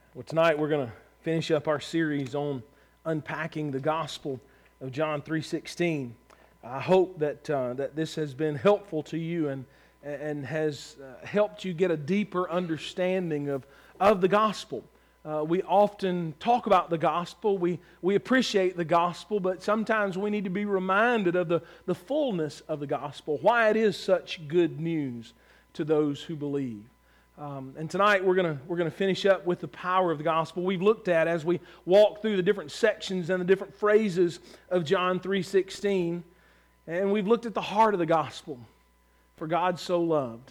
Well, tonight we're going to finish up our series on unpacking the gospel of John 3:16. I hope that this has been helpful to you and has helped you get a deeper understanding of the gospel. We often talk about the gospel, we appreciate the gospel, but sometimes we need to be reminded of the fullness of the gospel, why it is such good news to those who believe. And tonight we're gonna finish up with the power of the gospel. We've looked at, as we walk through the different sections and the different phrases of John 3:16, and we've looked at the heart of the gospel. For God so loved.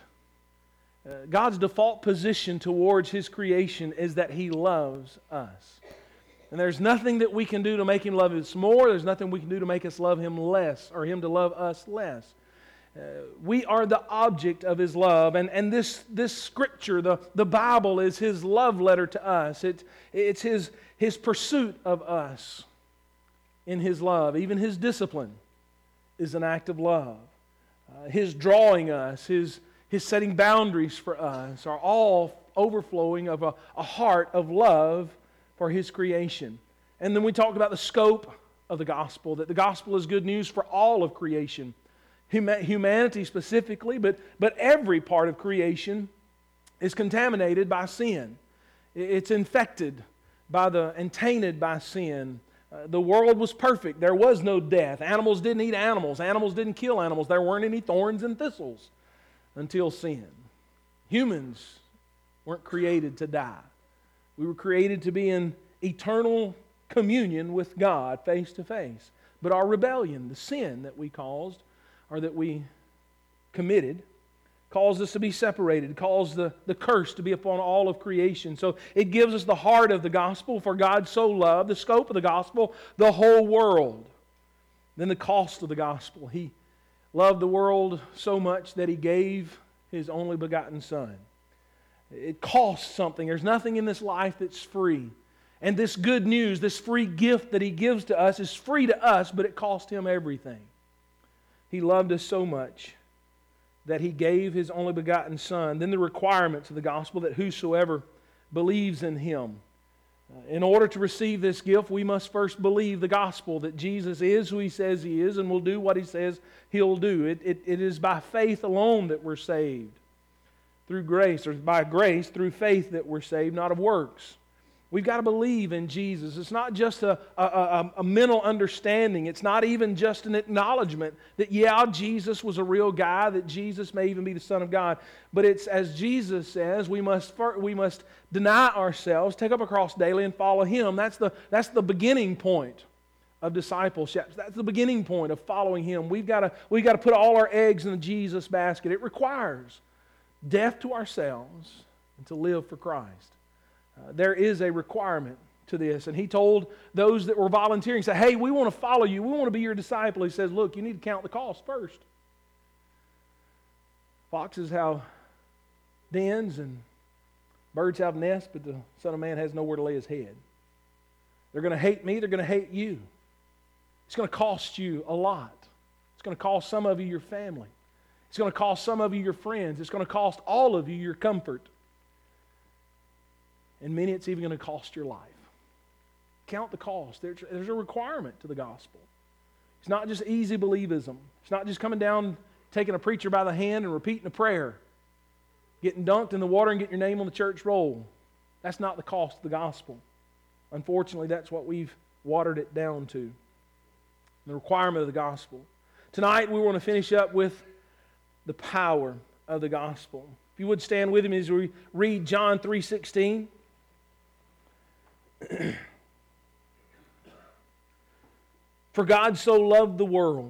God's default position towards His creation is that He loves us. And there's nothing that we can do to make Him love us more. There's nothing we can do to make us love Him less, or Him to love us less. We are the object of His love, and this Scripture, the Bible, is His love letter to us. It's His pursuit of us in His love. Even His discipline is an act of love. His drawing us, His setting boundaries for us are all overflowing of a heart of love for His creation. And then we talked about the scope of the gospel, that the gospel is good news for all of creation. Humanity specifically, but every part of creation is contaminated by sin. It's infected and tainted by sin. The world was perfect. There was no death. Animals didn't eat animals. Animals didn't kill animals. There weren't any thorns and thistles until sin. Humans weren't created to die. We were created to be in eternal communion with God face to face. But our rebellion, the sin that we caused, or that we committed, caused us to be separated, caused the curse to be upon all of creation. So it gives us the heart of the gospel, for God so loved, the scope of the gospel, the whole world. Then the cost of the gospel. He loved the world so much that He gave His only begotten Son. It costs something. There's nothing in this life that's free. And this good news, this free gift that He gives to us is free to us, but it cost Him everything. He loved us so much that He gave His only begotten Son. Then the requirements of the gospel, that whosoever believes in Him. In order to receive this gift, we must first believe the gospel, that Jesus is who He says He is and will do what He says He'll do. It is by faith alone that we're saved. Through grace, or by grace, through faith that we're saved, not of works. We've got to believe in Jesus. It's not just a mental understanding. It's not even just an acknowledgement that, yeah, Jesus was a real guy, that Jesus may even be the Son of God. But it's, as Jesus says, we must deny ourselves, take up a cross daily, and follow Him. That's the beginning point of discipleship. That's the beginning point of following Him. We've got to put all our eggs in the Jesus basket. It requires death to ourselves and to live for Christ. There is a requirement to this. And He told those that were volunteering, say, hey, we want to follow you. We want to be your disciple. He says, look, you need to count the cost first. Foxes have dens and birds have nests, but the Son of Man has nowhere to lay His head. They're going to hate me. They're going to hate you. It's going to cost you a lot. It's going to cost some of you your family. It's going to cost some of you your friends. It's going to cost all of you your comfort. And many, it's even going to cost your life. Count the cost. There's a requirement to the gospel. It's not just easy believism. It's not just coming down, taking a preacher by the hand and repeating a prayer, getting dunked in the water and getting your name on the church roll. That's not the cost of the gospel. Unfortunately, that's what we've watered it down to. The requirement of the gospel. Tonight, we want to finish up with the power of the gospel. If you would stand with me as we read John 3:16. For God so loved the world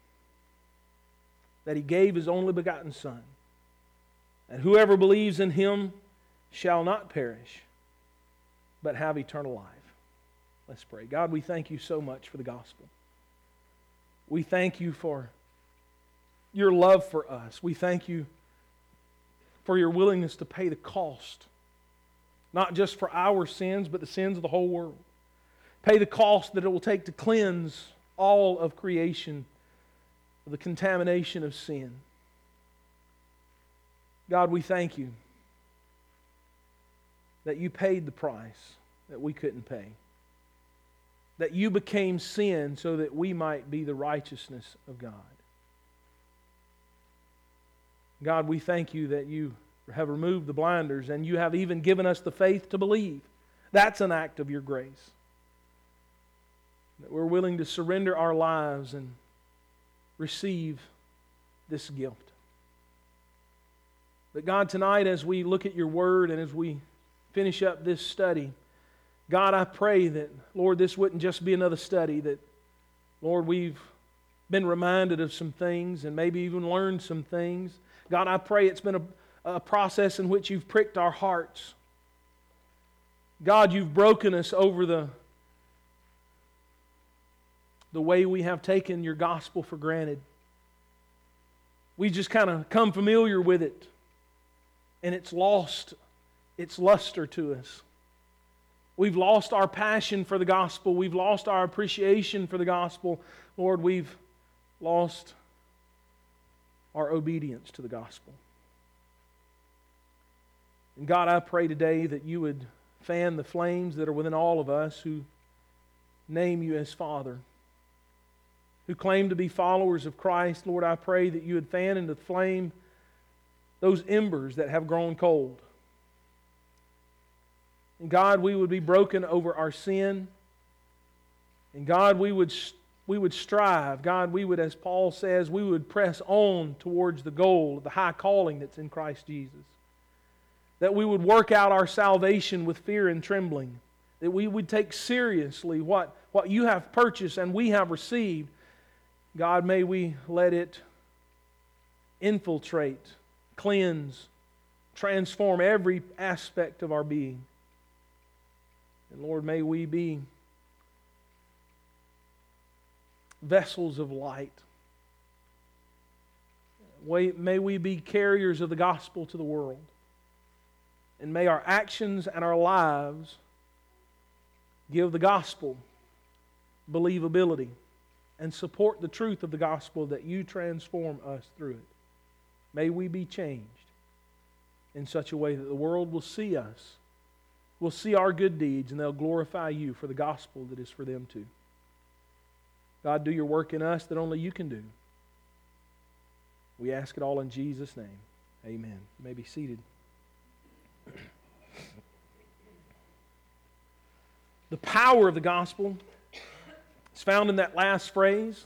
that He gave His only begotten Son, and whoever believes in Him shall not perish, but have eternal life. Let's pray. God, we thank You so much for the gospel. We thank You for Your love for us. We thank You for Your willingness to pay the cost, not just for our sins, but the sins of the whole world. Pay the cost that it will take to cleanse all of creation of the contamination of sin. God, we thank You that you paid the price that we couldn't pay. That you became sin so that we might be the righteousness of God. God, we thank you that you have removed the blinders and you have even given us the faith to believe. That's an act of your grace. That we're willing to surrender our lives and receive this gift. But God, tonight as we look at your word and as we finish up this study, God, I pray that, Lord, this wouldn't just be another study, that, Lord, we've been reminded of some things and maybe even learned some things. God, I pray it's been a process in which you've pricked our hearts. God, you've broken us over the way we have taken your gospel for granted. We just kind of come familiar with it, and it's lost its luster to us. We've lost our passion for the gospel. We've lost our appreciation for the gospel. Lord, we've lost our obedience to the gospel. And God, I pray today that you would fan the flames that are within all of us who name you as Father, who claim to be followers of Christ. Lord, I pray that you would fan into the flame those embers that have grown cold. And God, we would be broken over our sin. And God, we would strive. God, we would, as Paul says, we would press on towards the goal of the high calling that's in Christ Jesus. That we would work out our salvation with fear and trembling. That we would take seriously what you have purchased and we have received. God, may we let it infiltrate, cleanse, transform every aspect of our being. And Lord, may we be vessels of light. May we be carriers of the gospel to the world. And may our actions and our lives give the gospel believability and support the truth of the gospel that you transform us through it. May we be changed in such a way that the world will see us, will see our good deeds, and they'll glorify you for the gospel that is for them too. God, do your work in us that only you can do. We ask it all in Jesus' name. Amen. You may be seated. The power of the gospel is found in that last phrase,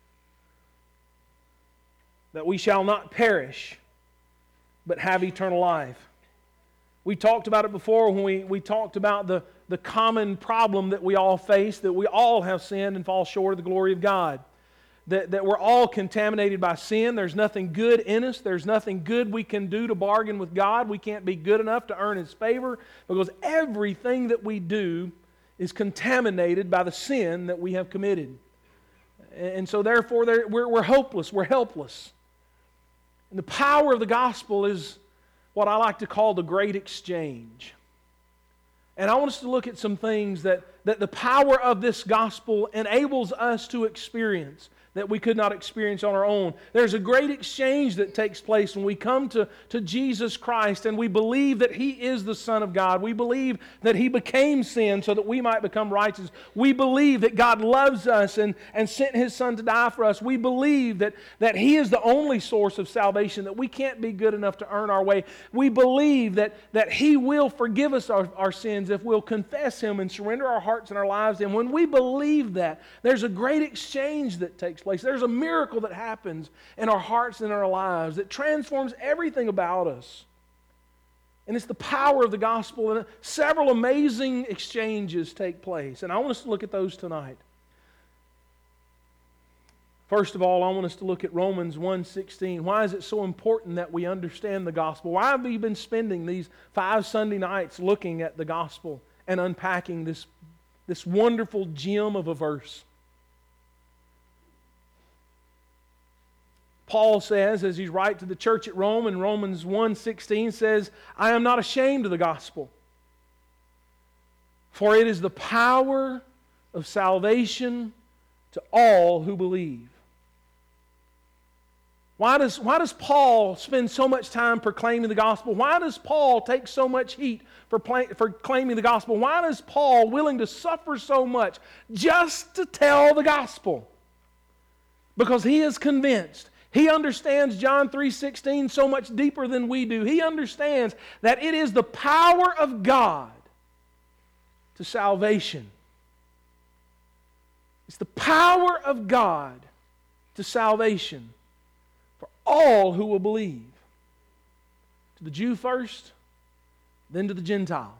that we shall not perish, but have eternal life. We talked about it before when we talked about the common problem that we all face, that we all have sinned and fall short of the glory of God. That we're all contaminated by sin. There's nothing good in us. There's nothing good we can do to bargain with God. We can't be good enough to earn His favor, because everything that we do is contaminated by the sin that we have committed. And so therefore we're hopeless. We're helpless. And the power of the gospel is what I like to call the great exchange. And I want us to look at some things that the power of this gospel enables us to experience that we could not experience on our own. There's a great exchange that takes place when we come to Jesus Christ and we believe that He is the Son of God. We believe that He became sin so that we might become righteous. We believe that God loves us and sent His Son to die for us. We believe that He is the only source of salvation, that we can't be good enough to earn our way. We believe that He will forgive us our sins if we'll confess Him and surrender our hearts and our lives to Him. When we believe that, there's a great exchange that takes place. There's a miracle that happens in our hearts and in our lives that transforms everything about us. And it's the power of the gospel, and several amazing exchanges take place. And I want us to look at those tonight. First of all, I want us to look at Romans 1:16. Why is it so important that we understand the gospel? Why have we been spending these 5 Sunday nights looking at the gospel and unpacking this wonderful gem of a verse? Paul says, as he's writing to the church at Rome, in Romans 1:16 says, I am not ashamed of the gospel, for it is the power of salvation to all who believe. Why does Paul spend so much time proclaiming the gospel? Why does Paul take so much heat for claiming the gospel? Why is Paul willing to suffer so much just to tell the gospel? Because he is convinced. He understands John 3:16 so much deeper than we do. He understands that it is the power of God to salvation. It's the power of God to salvation for all who will believe. To the Jew first, then to the Gentile.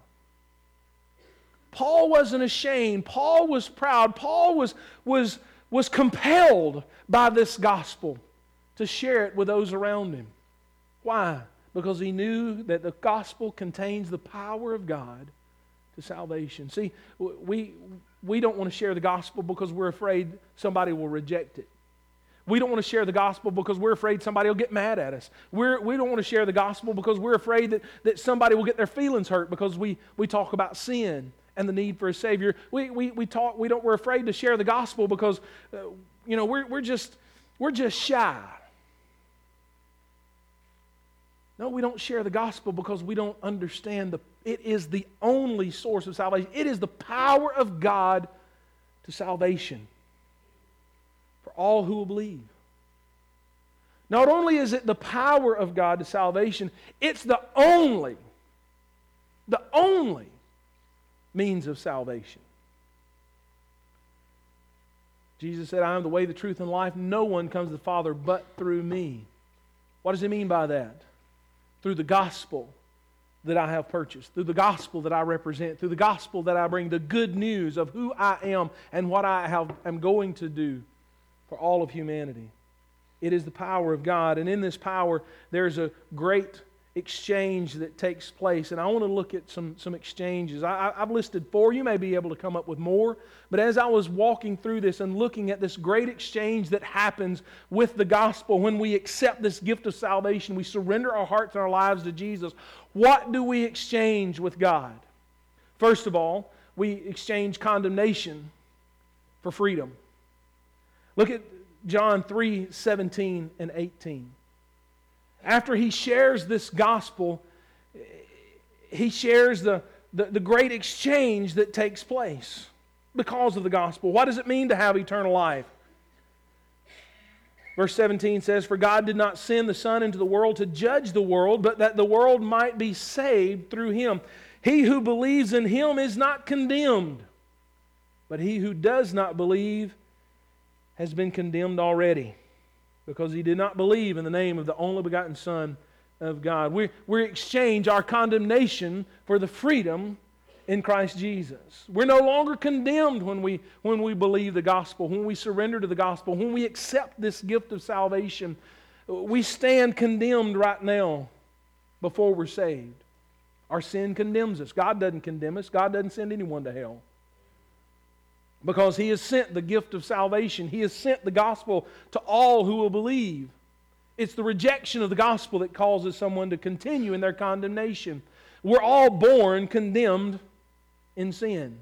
Paul wasn't ashamed. Paul was proud. Paul was compelled by this gospel to share it with those around him. Why? Because he knew that the gospel contains the power of God to salvation. See, we don't want to share the gospel because we're afraid somebody will reject it. We don't want to share the gospel because we're afraid somebody will get mad at us. We don't want to share the gospel because we're afraid that somebody will get their feelings hurt because we talk about sin and the need for a Savior. We're afraid to share the gospel because we're just shy. No, we don't share the gospel because we don't understand it is the only source of salvation. It is the power of God to salvation for all who will believe. Not only is it the power of God to salvation, it's the only means of salvation. Jesus said, I am the way, the truth, and life. No one comes to the Father but through me. What does he mean by that? Through the gospel that I have purchased, through the gospel that I represent, through the gospel that I bring, the good news of who I am and what I am going to do for all of humanity. It is the power of God, and in this power there's a great exchange that takes place, and I want to look at some exchanges. I've listed 4. You may be able to come up with more, but as I was walking through this and looking at this great exchange that happens with the gospel, when we accept this gift of salvation, we surrender our hearts and our lives to Jesus, what do we exchange with God? First of all, we exchange condemnation for freedom. Look at John 3:17 and 18. After he shares this gospel, he shares the great exchange that takes place because of the gospel. What does it mean to have eternal life? Verse 17 says, For God did not send the Son into the world to judge the world, but that the world might be saved through Him. He who believes in Him is not condemned, but he who does not believe has been condemned already, because he did not believe in the name of the only begotten Son of God. We exchange our condemnation for the freedom in Christ Jesus. We're no longer condemned when we believe the gospel, when we surrender to the gospel, when we accept this gift of salvation. We stand condemned right now before we're saved. Our sin condemns us. God doesn't condemn us. God doesn't send anyone to hell, because He has sent the gift of salvation. He has sent the gospel to all who will believe. It's the rejection of the gospel that causes someone to continue in their condemnation. We're all born condemned in sin.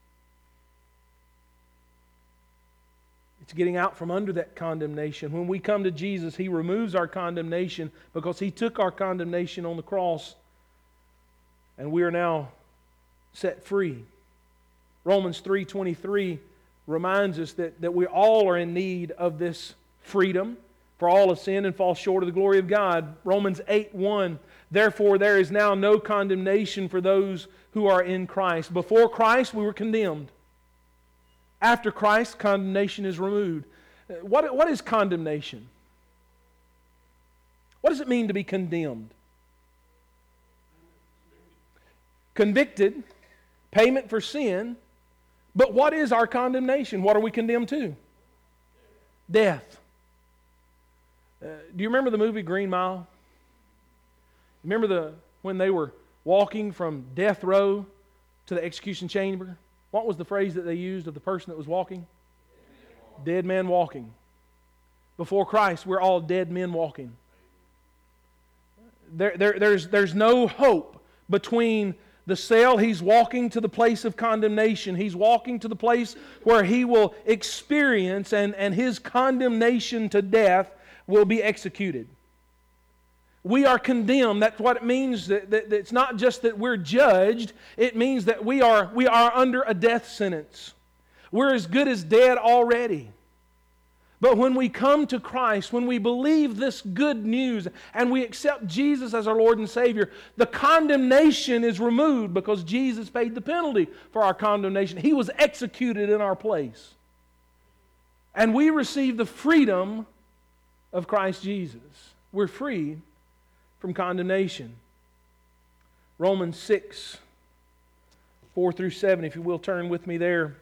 It's getting out from under that condemnation. When we come to Jesus, He removes our condemnation because He took our condemnation on the cross, and we are now set free. Romans 3:23 reminds us that we all are in need of this freedom. For all have sinned and fall short of the glory of God. Romans 8:1, Therefore there is now no condemnation for those who are in Christ. Before Christ we were condemned. After Christ, condemnation is removed. What is condemnation? What does it mean to be condemned? Convicted, payment for sin. But what is our condemnation? What are we condemned to? Death. Do you remember the movie Green Mile? Remember when they were walking from death row to the execution chamber? What was the phrase that they used of the person that was walking? Dead man walking. Before Christ, we're all dead men walking. There's no hope between the cell. He's walking to the place of condemnation. He's walking to the place where he will experience and his condemnation to death will be executed. We are condemned. That's what it means. That it's not just that we're judged. It means that we are under a death sentence. We're as good as dead already. But when we come to Christ, when we believe this good news and we accept Jesus as our Lord and Savior, the condemnation is removed because Jesus paid the penalty for our condemnation. He was executed in our place. And we receive the freedom of Christ Jesus. We're free from condemnation. Romans 6, 4 through 7, if you will turn with me there.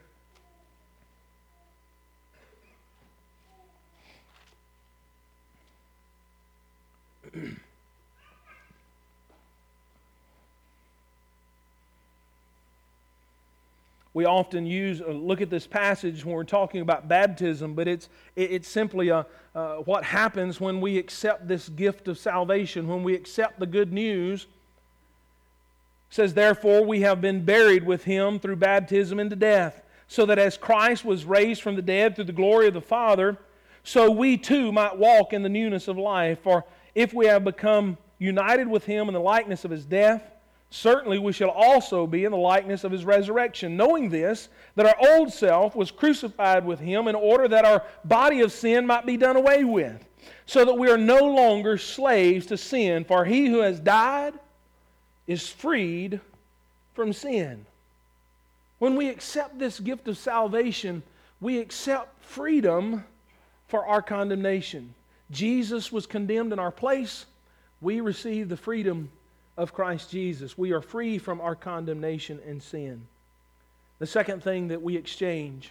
We often look at this passage when we're talking about baptism, but it's simply what happens when we accept this gift of salvation, when we accept the good news. It says, therefore, we have been buried with Him through baptism into death, so that as Christ was raised from the dead through the glory of the Father, so we too might walk in the newness of life. For if we have become united with Him in the likeness of His death, certainly we shall also be in the likeness of His resurrection, knowing this, that our old self was crucified with Him in order that our body of sin might be done away with, so that we are no longer slaves to sin, for he who has died is freed from sin. When we accept this gift of salvation, we accept freedom for our condemnation. Jesus was condemned in our place. We receive the freedom of Christ Jesus. We are free from our condemnation and sin. The second thing that we exchange,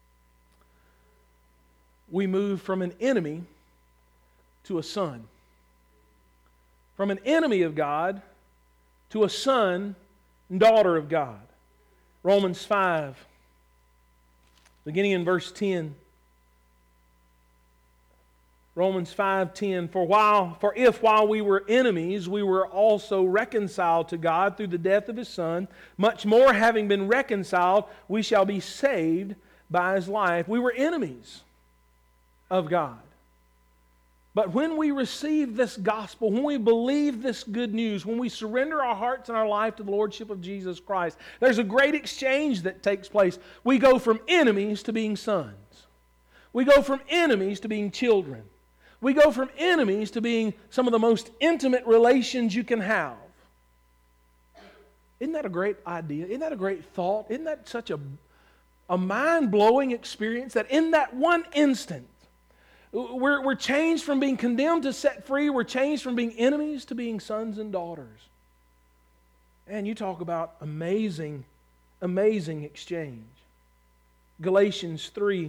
we move from an enemy to a son. From an enemy of God to a son and daughter of God. Romans 5, beginning in verse 10. Romans 5:10, for if while we were enemies, we were also reconciled to God through the death of His Son, much more having been reconciled, we shall be saved by His life. We were enemies of God. But when we receive this gospel, when we believe this good news, when we surrender our hearts and our life to the Lordship of Jesus Christ, there's a great exchange that takes place. We go from enemies to being sons. We go from enemies to being children. We go from enemies to being some of the most intimate relations you can have. Isn't that a great idea? Isn't that a great thought? Isn't that such a mind-blowing experience that in that one instant, we're changed from being condemned to set free. We're changed from being enemies to being sons and daughters. And you talk about amazing, amazing exchange. Galatians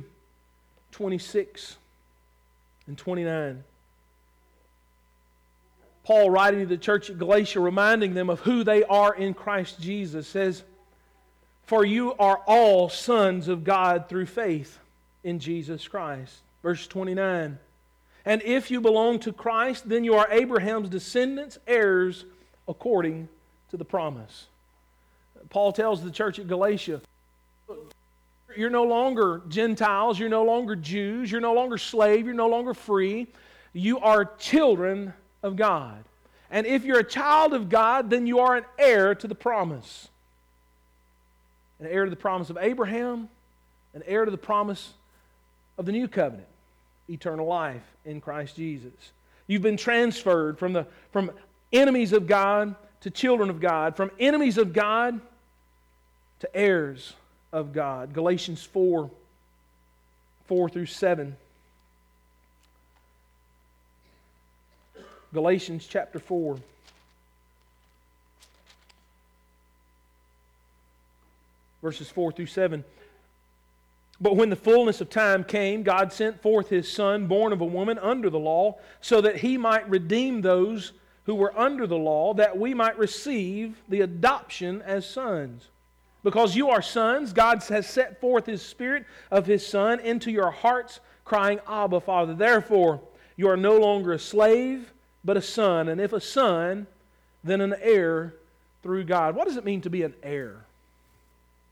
3:26 and 29. Paul, writing to the church at Galatia, reminding them of who they are in Christ Jesus, says, for you are all sons of God through faith in Jesus Christ. Verse 29. And if you belong to Christ, then you are Abraham's descendants, heirs according to the promise. Paul tells the church at Galatia, you're no longer Gentiles, you're no longer Jews, you're no longer slave, you're no longer free. You are children of God. And if you're a child of God, then you are an heir to the promise. An heir to the promise of Abraham, an heir to the promise of the new covenant, eternal life in Christ Jesus. You've been transferred from enemies of God to children of God, from enemies of God to heirs of God. Galatians 4 through 7. Galatians chapter 4. Verses 4 through 7. But when the fullness of time came, God sent forth His Son, born of a woman under the law, so that He might redeem those who were under the law, that we might receive the adoption as sons. Because you are sons, God has set forth His Spirit of His Son into your hearts, crying, Abba, Father. Therefore, you are no longer a slave, but a son. And if a son, then an heir through God. What does it mean to be an heir?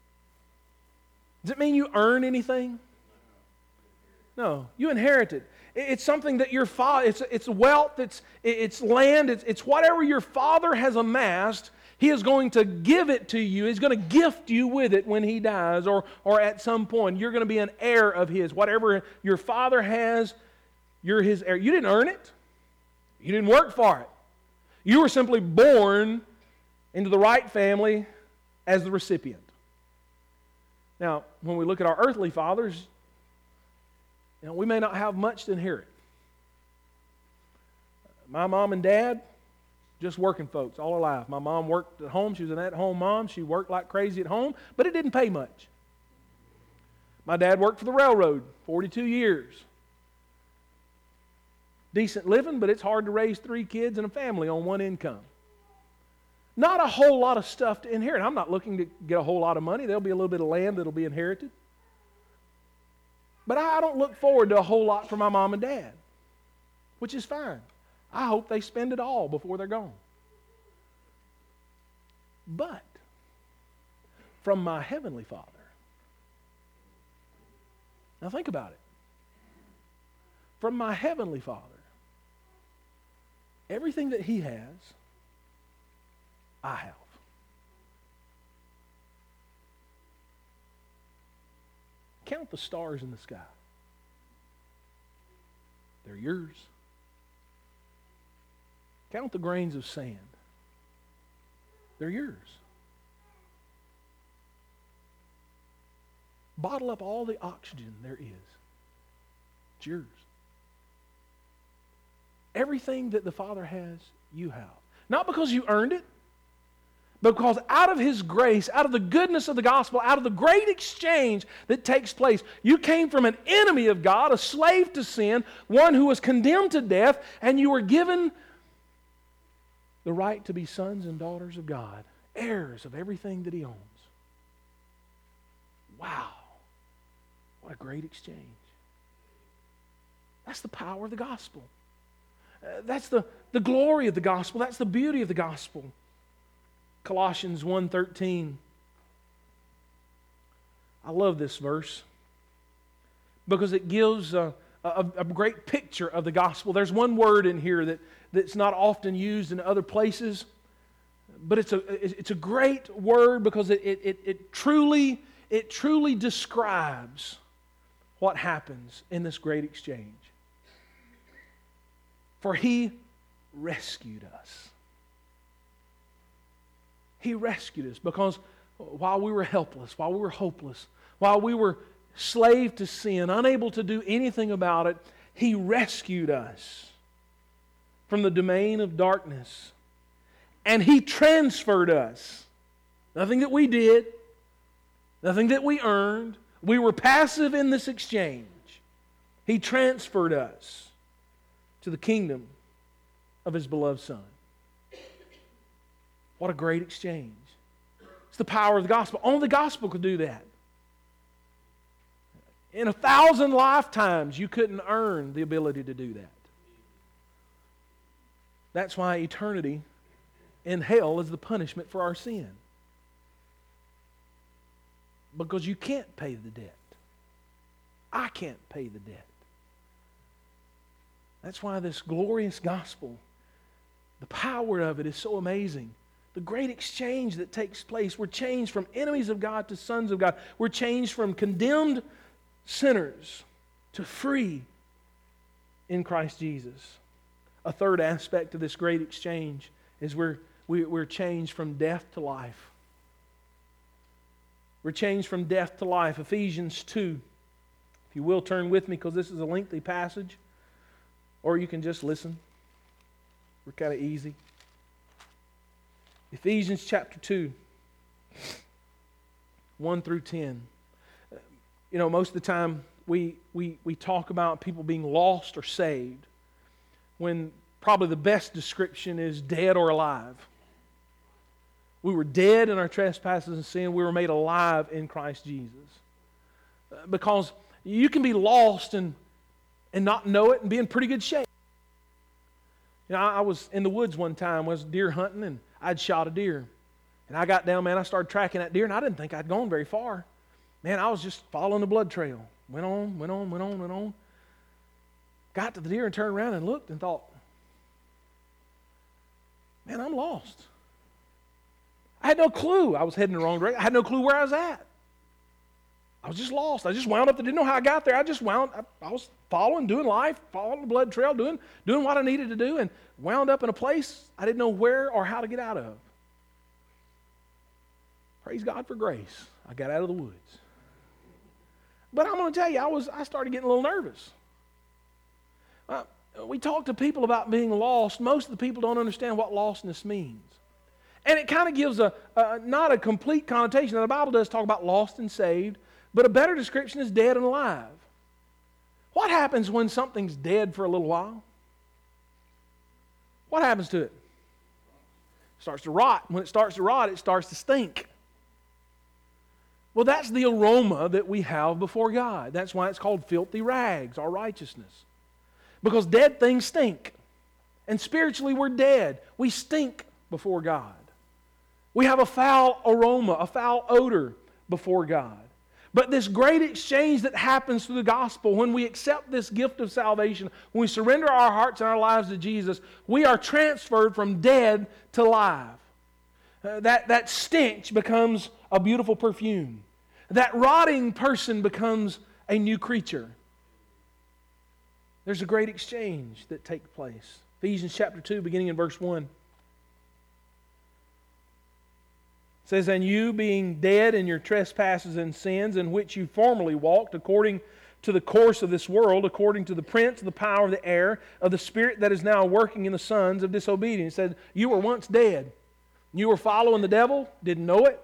Does it mean you earn anything? No, you inherited. It's something that your father, it's wealth, it's land, it's whatever your father has amassed. He is going to give it to you. He's going to gift you with it when he dies or at some point. You're going to be an heir of his. Whatever your father has, you're his heir. You didn't earn it. You didn't work for it. You were simply born into the right family as the recipient. Now, when we look at our earthly fathers, we may not have much to inherit. My mom and dad, just working folks all their life. My mom worked at home. She was an at-home mom. She worked like crazy at home, but it didn't pay much. My dad worked for the railroad 42 years. Decent living, but it's hard to raise 3 kids and a family on one income. Not a whole lot of stuff to inherit. I'm not looking to get a whole lot of money. There'll be a little bit of land that'll be inherited. But I don't look forward to a whole lot for my mom and dad, which is fine. I hope they spend it all before they're gone. But from my Heavenly Father, now think about it. From my Heavenly Father, everything that He has, I have. Count the stars in the sky. They're yours. Count the grains of sand. They're yours. Bottle up all the oxygen there is. It's yours. Everything that the Father has, you have. Not because you earned it, but because out of His grace, out of the goodness of the gospel, out of the great exchange that takes place, you came from an enemy of God, a slave to sin, one who was condemned to death, and you were given the right to be sons and daughters of God, heirs of everything that He owns. Wow. What a great exchange. That's the power of the gospel. That's the glory of the gospel. That's the beauty of the gospel. Colossians 1:13. I love this verse because it gives a great picture of the gospel. There's one word in here that's not often used in other places, but it's a great word because it truly describes what happens in this great exchange. For He rescued us. He rescued us because while we were helpless, while we were hopeless, while we were slave to sin, unable to do anything about it, He rescued us from the domain of darkness. And He transferred us. Nothing that we did, nothing that we earned. We were passive in this exchange. He transferred us to the kingdom of His beloved Son. What a great exchange. It's the power of the gospel. Only the gospel could do that. In 1,000 lifetimes, you couldn't earn the ability to do that. That's why eternity in hell is the punishment for our sin. Because you can't pay the debt. I can't pay the debt. That's why this glorious gospel, the power of it is so amazing. The great exchange that takes place. We're changed from enemies of God to sons of God. We're changed from condemned sinners to free in Christ Jesus. A third aspect of this great exchange is we're changed from death to life. We're changed from death to life. Ephesians 2. If you will, turn with me because this is a lengthy passage. Or you can just listen. We're kind of easy. Ephesians chapter 2, 1 through 10. Most of the time we talk about people being lost or saved when probably the best description is dead or alive. We were dead in our trespasses and sin. We were made alive in Christ Jesus. Because you can be lost and not know it and be in pretty good shape. I was in the woods one time, was deer hunting, and I'd shot a deer. And I got down, man, I started tracking that deer, and I didn't think I'd gone very far. Man, I was just following the blood trail. Went on. got to the deer and turned around and looked and thought, man, I'm lost. I had no clue I was heading the wrong direction. I had no clue where I was at. I was just lost. I just wound up. I didn't know how I got there. I was following, doing life, following the blood trail, doing what I needed to do, and wound up in a place I didn't know where or how to get out of. Praise God for grace. I got out of the woods. But I'm going to tell you, I started getting a little nervous. We talk to people about being lost. Most of the people don't understand what lostness means. And it kind of gives not a complete connotation. Now, the Bible does talk about lost and saved, but a better description is dead and alive. What happens when something's dead for a little while? What happens to it? It starts to rot. When it starts to rot, it starts to stink. Well, that's the aroma that we have before God. That's why it's called filthy rags, our righteousness. Because dead things stink. And spiritually, we're dead. We stink before God. We have a foul aroma, a foul odor before God. But this great exchange that happens through the gospel, when we accept this gift of salvation, when we surrender our hearts and our lives to Jesus, we are transferred from dead to live. That stench becomes a beautiful perfume. That rotting person becomes a new creature. There's a great exchange that takes place. Ephesians chapter 2, beginning in verse 1. It says, and you being dead in your trespasses and sins, in which you formerly walked, according to the course of this world, according to the prince of the power of the air, of the spirit that is now working in the sons of disobedience. It said, you were once dead. You were following the devil, didn't know it.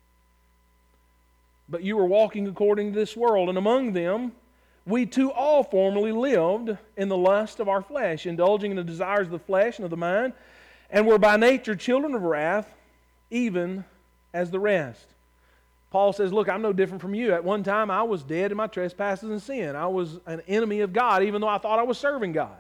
But you were walking according to this world. And among them, we too all formerly lived in the lust of our flesh, indulging in the desires of the flesh and of the mind, and were by nature children of wrath, even as the rest. Paul says, look, I'm no different from you. At one time, I was dead in my trespasses and sin. I was an enemy of God, even though I thought I was serving God.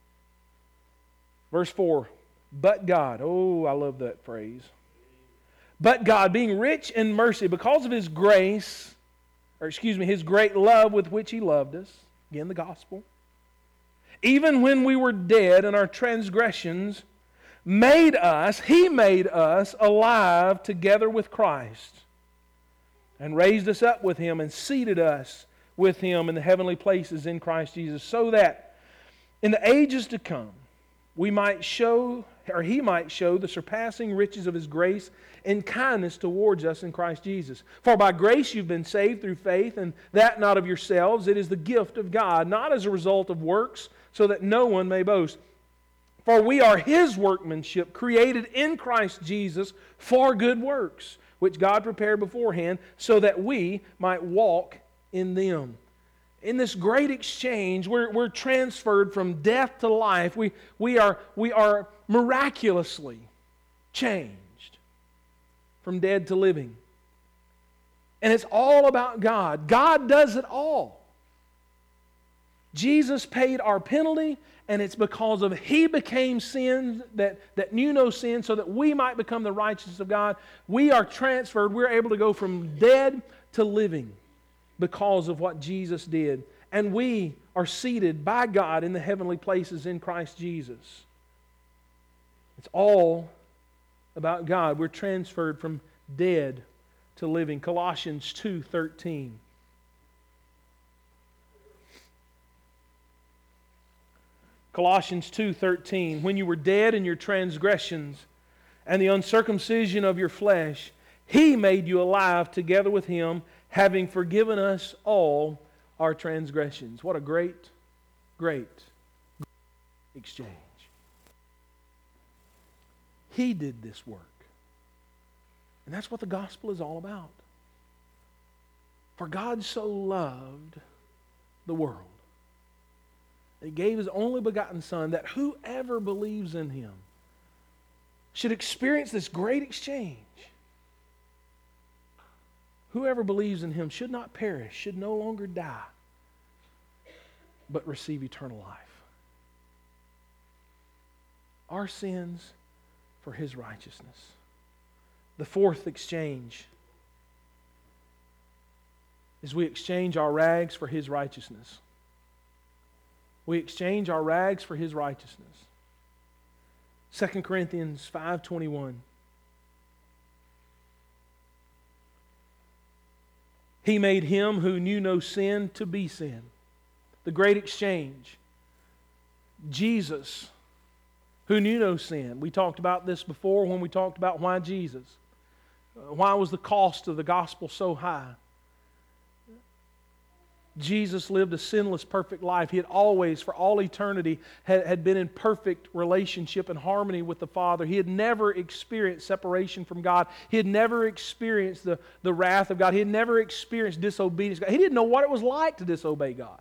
Verse 4, but God. Oh, I love that phrase. But God, being rich in mercy, because of His grace, His great love with which He loved us, again, the gospel, even when we were dead in our transgressions, He made us alive together with Christ, and raised us up with Him and seated us with Him in the heavenly places in Christ Jesus, so that in the ages to come He might show the surpassing riches of His grace and kindness towards us in Christ Jesus. For by grace you've been saved through faith, and that not of yourselves. It is the gift of God, not as a result of works, so that no one may boast. For we are His workmanship, created in Christ Jesus for good works, which God prepared beforehand, so that we might walk in them. In this great exchange, we're transferred from death to life. We are miraculously changed from dead to living. And it's all about God. God does it all. Jesus paid our penalty, and it's because of He became sin that knew no sin, so that we might become the righteousness of God. We are transferred. We're able to go from dead to living because of what Jesus did. And we are seated by God in the heavenly places in Christ Jesus. It's all about God. We're transferred from dead to living. Colossians 2:13. Colossians 2:13. When you were dead in your transgressions and the uncircumcision of your flesh, He made you alive together with Him, having forgiven us all our transgressions. What a great, great exchange. He did this work. And that's what the gospel is all about. For God so loved the world, He gave His only begotten Son, that whoever believes in Him should experience this great exchange. Whoever believes in Him should not perish, should no longer die, but receive eternal life. Our sins for His righteousness. The fourth exchange is we exchange our rags for His righteousness. We exchange our rags for His righteousness. 2 Corinthians 5:21. He made Him who knew no sin to be sin. The great exchange. Jesus, who knew no sin. We talked about this before when we talked about why Jesus. Why was the cost of the gospel so high? Jesus lived a sinless, perfect life. He had always, for all eternity, had been in perfect relationship and harmony with the Father. He had never experienced separation from God. He had never experienced the wrath of God. He had never experienced disobedience to God. He didn't know what it was like to disobey God.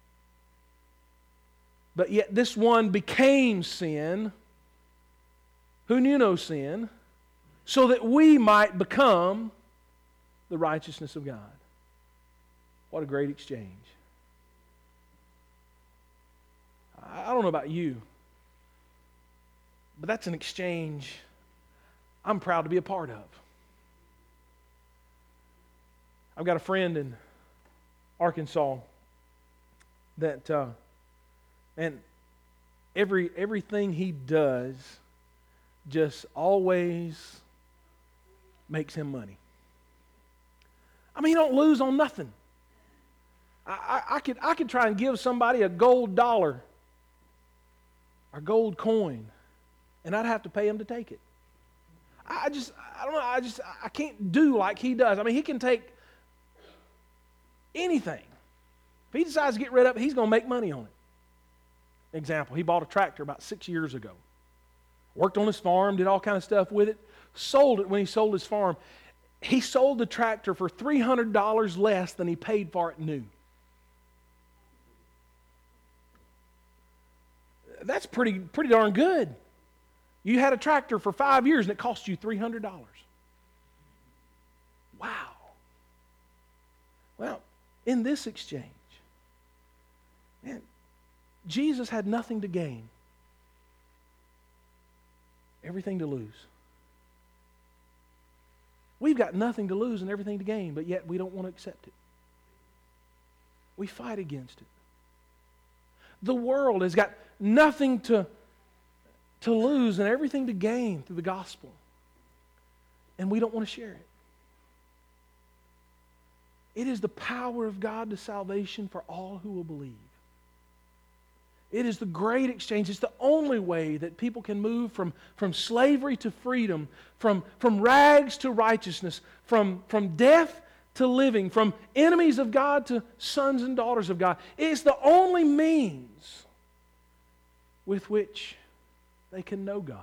But yet this one became sin, who knew no sin, so that we might become the righteousness of God. What a great exchange. I don't know about you, but that's an exchange I'm proud to be a part of. I've got a friend in Arkansas that, and everything he does just always makes him money. I mean, he don't lose on nothing. I could try and give somebody a gold dollar or gold coin, and I'd have to pay him to take it. I don't know, I can't do like he does. I mean, he can take anything. If he decides to get rid of it, he's going to make money on it. Example, he bought a tractor about 6 years ago. Worked on his farm, did all kind of stuff with it, sold it when he sold his farm. He sold the tractor for $300 less than he paid for it new. That's pretty darn good. You had a tractor for 5 years and it cost you $300. Wow. Well, in this exchange, man, Jesus had nothing to gain, everything to lose. We've got nothing to lose and everything to gain, but yet we don't want to accept it. We fight against it. The world has got nothing to lose and everything to gain through the gospel, and we don't want to share it. It is the power of God to salvation for all who will believe. It is the great exchange. It's the only way that people can move from slavery to freedom, from rags to righteousness, from death to living, from enemies of God to sons and daughters of God. It's the only means with which they can know God.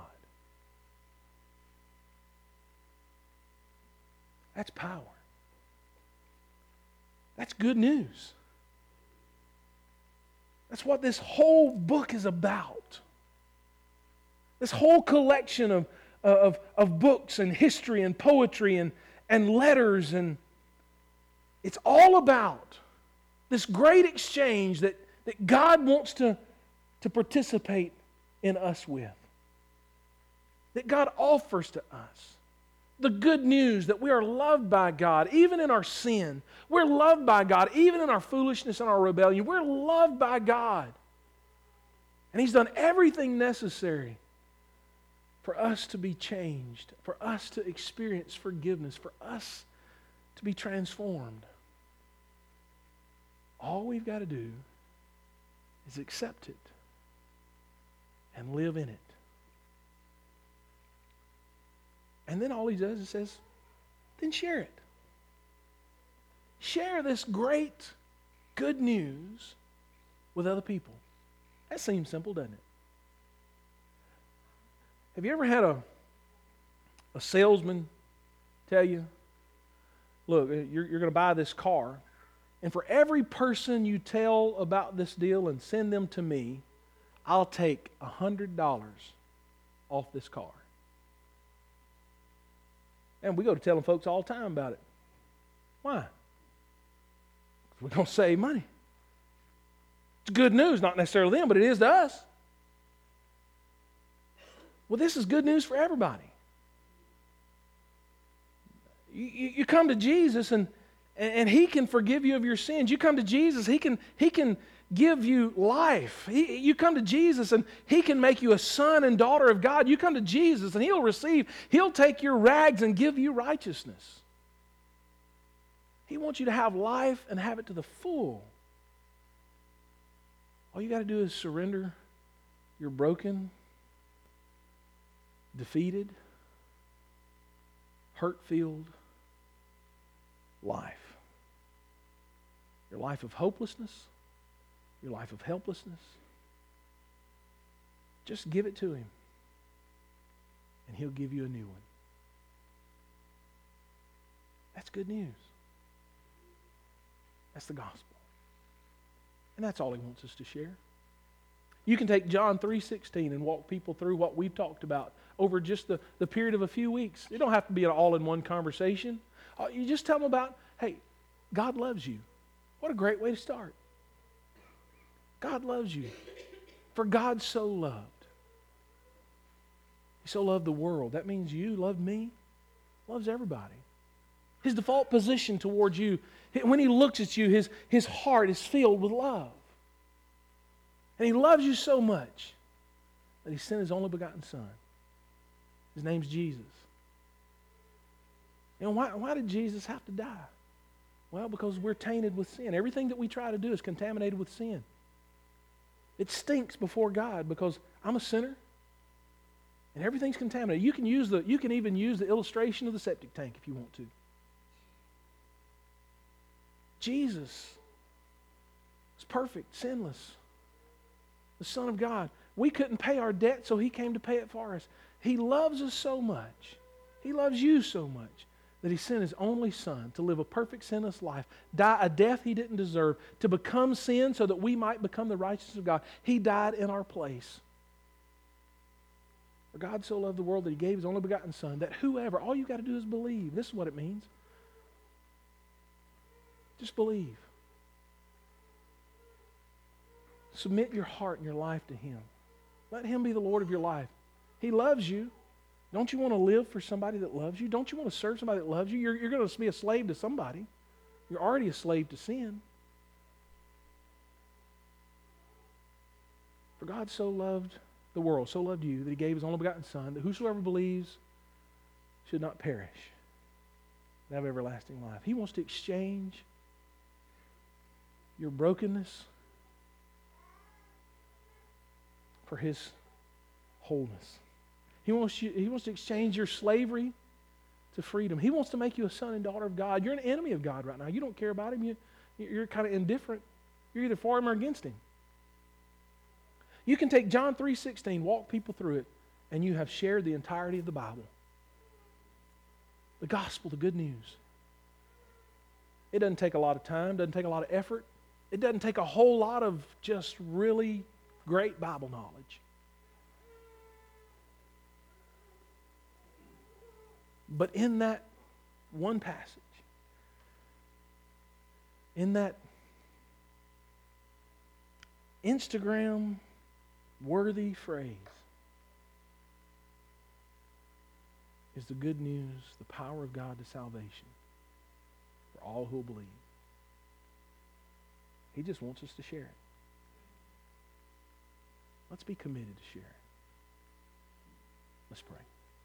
That's power. That's good news. That's what this whole book is about. This whole collection of books and history and poetry and letters, and it's all about this great exchange that God wants to participate in us with. That God offers to us. The good news that we are loved by God even in our sin. We're loved by God even in our foolishness and our rebellion. We're loved by God. And He's done everything necessary for us to be changed, for us to experience forgiveness, for us to be transformed. All we've got to do is accept it and live in it. And then all He does is says, then share it. Share this great good news with other people. That seems simple, doesn't it? Have you ever had a salesman tell you, look, you're going to buy this car, and for every person you tell about this deal and send them to me, I'll take $100 off this car. And we go to telling folks all the time about it. Why? We're going to save money. It's good news, not necessarily them, but it is to us. Well, this is good news for everybody. You come to Jesus and He can forgive you of your sins. You come to Jesus, He can give you life. You come to Jesus and He can make you a son and daughter of God. You come to Jesus and He'll take your rags and give you righteousness. He wants you to have life and have it to the full. All you got to do is surrender your broken, defeated, hurt-filled life. Your life of hopelessness, your life of helplessness. Just give it to Him, and He'll give you a new one. That's good news. That's the gospel. And that's all He wants us to share. You can take John 3:16 and walk people through what we've talked about over just the period of a few weeks. It don't have to be an all-in-one conversation. You just tell them about, hey, God loves you. What a great way to start. God loves you. For God so loved. He so loved the world. That means you love me, loves everybody. His default position towards you, when He looks at you, his heart is filled with love. And He loves you so much that He sent His only begotten Son. His name's Jesus. You know, why did Jesus have to die? Well, because we're tainted with sin. Everything that we try to do is contaminated with sin. It stinks before God because I'm a sinner and everything's contaminated. You can even use the illustration of the septic tank if you want to. Jesus was perfect, sinless, the Son of God. We couldn't pay our debt, so He came to pay it for us. He loves us so much. He loves you so much that He sent His only Son to live a perfect, sinless life, die a death He didn't deserve, to become sin so that we might become the righteousness of God. He died in our place. For God so loved the world that He gave His only begotten Son, that whoever, all you got to do is believe. This is what it means. Just believe. Submit your heart and your life to Him. Let Him be the Lord of your life. He loves you. Don't you want to live for somebody that loves you? Don't you want to serve somebody that loves you? You're going to be a slave to somebody. You're already a slave to sin. For God so loved the world, so loved you, that He gave His only begotten Son, that whosoever believes should not perish, but have everlasting life. He wants to exchange your brokenness for His wholeness. He wants to exchange your slavery to freedom. He wants to make you a son and daughter of God. You're an enemy of God right now. You don't care about Him. You're kind of indifferent. You're either for Him or against Him. You can take John 3:16, walk people through it, and you have shared the entirety of the Bible. The gospel, the good news. It doesn't take a lot of time, doesn't take a lot of effort. It doesn't take a whole lot of just really great Bible knowledge. But in that one passage, in that Instagram-worthy phrase, is the good news, the power of God to salvation for all who will believe. He just wants us to share it. Let's be committed to share it. Let's pray.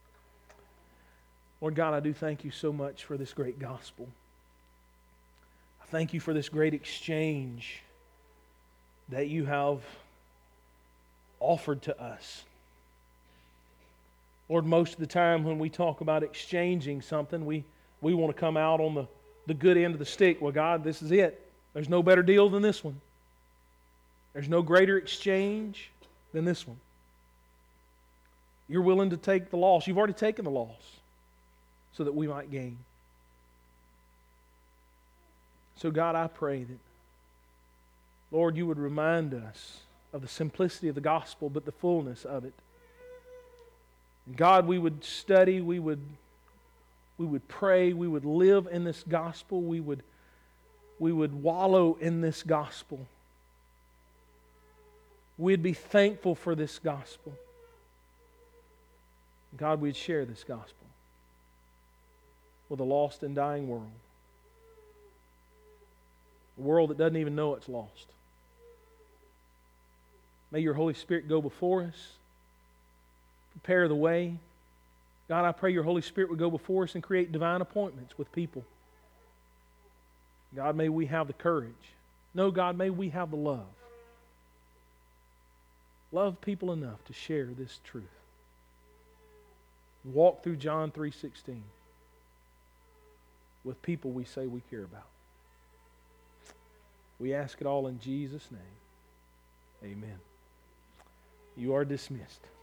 Lord God, I do thank You so much for this great gospel. I thank You for this great exchange that You have offered to us. Lord, most of the time when we talk about exchanging something, we want to come out on the good end of the stick. Well, God, this is it. There's no better deal than this one. There's no greater exchange than this one. You're willing to take the loss. You've already taken the loss so that we might gain. So God, I pray that, Lord, You would remind us of the simplicity of the gospel, but the fullness of it. And God, we would study, we would pray, we would live in this gospel, we would wallow in this gospel. We'd be thankful for this gospel. God, we'd share this gospel with a lost and dying world. A world that doesn't even know it's lost. May your Holy Spirit go before us, prepare the way. God, I pray your Holy Spirit would go before us and create divine appointments with people. God, may we have the courage. No, God, may we have the love. Love people enough to share this truth. Walk through John 3:16 with people we say we care about. We ask it all in Jesus' name. Amen. You are dismissed.